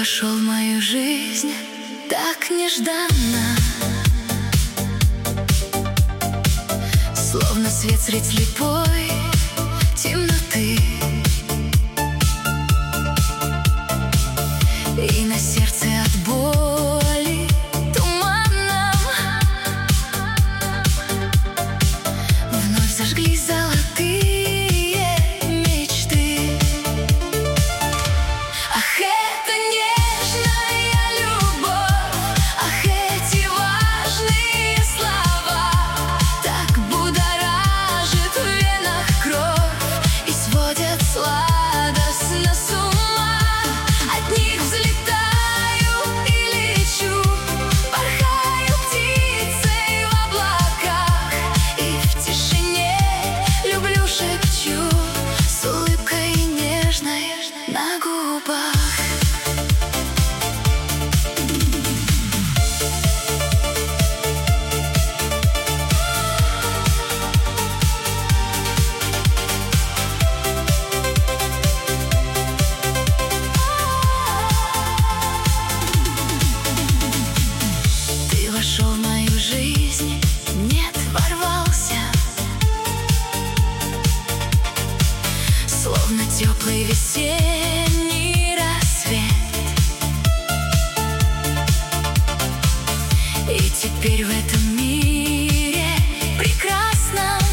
вошел в мою жизнь так нежданно, словно свет средь слепой темноты, и на сердце от боли туманном вновь зажглись золотые мечты. Ах, это нежная любовь, ах, эти важные слова, так будоражит в венах кровь и сводят сладостно с ума. От них взлетаю и лечу, порхаю птицей в облаках, и в тишине люблю шепчу с улыбкой нежной на губах. Ты вошел в мою жизнь, нет, ворвался, словно теплый весенний рассвет. И теперь в этом мире прекрасном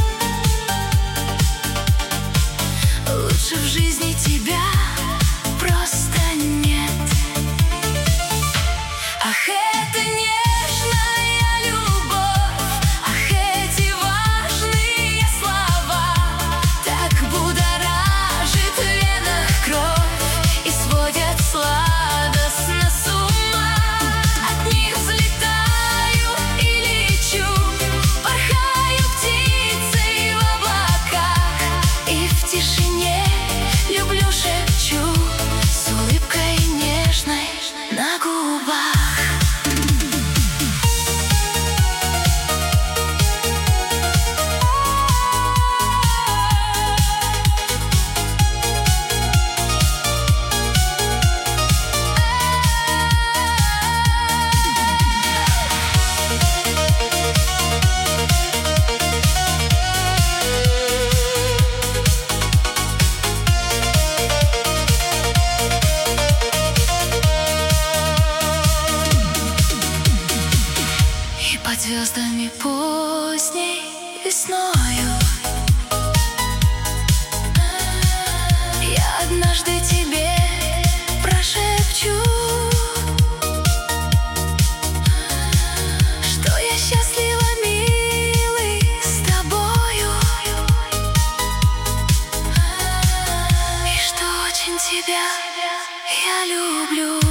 лучше в жизни тебя просто нет. Ах, это нежная любовь, ах, эти важные слова, так будоражит в венах кровь и сводят сладостно с ума. От них взлетаю и лечу, порхаю птицей в облаках, и в тишине люблю шепчу с улыбкой нежной на губах. И под звездами поздней весною я однажды тебе прошепчу, что я счастлива, милый, с тобою, и что очень тебя я люблю.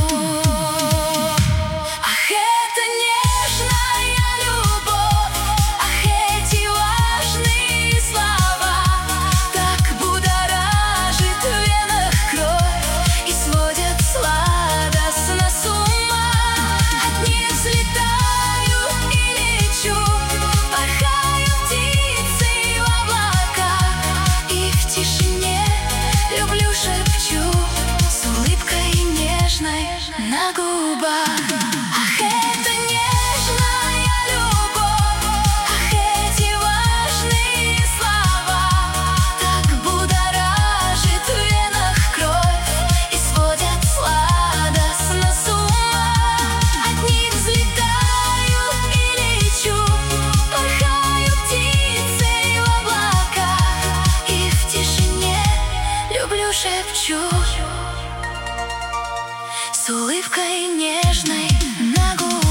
Ах, это нежная любовь, ах, эти важные слова, так будоражит в венах кровь и сводят сладостно с ума. От них взлетаю и лечу, порхаю птицей в облаках, и в тишине люблю шепчу с улыбкой нежной на губах. Ах, это нежная любовь, ах, эти важные слова, так будоражит в венах кровь и сводят сладостно с ума. От них взлетаю и лечу, порхаю птицей в облаках, и в тишине люблю шепчу с улыбкой нежной на губах.